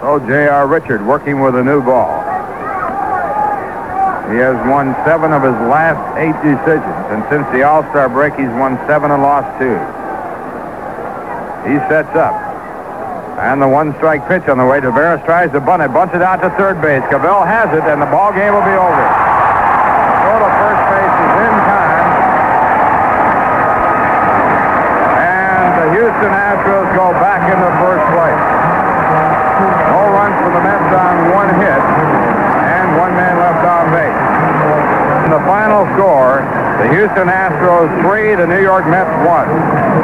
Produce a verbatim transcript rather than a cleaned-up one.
So J R. Richard working with a new ball. He has won seven of his last eight decisions, and since the All-Star break, he's won seven and lost two. He sets up. And the one-strike pitch on the way. Taveras tries to bunt it, bunts it out to third base. Cavell has it, and the ball game will be over. Throw to first base is in time. And the Houston Astros go back into first place. No runs for the Mets on one hit, and one man left on base. In the final score, the Houston Astros three, the New York Mets one.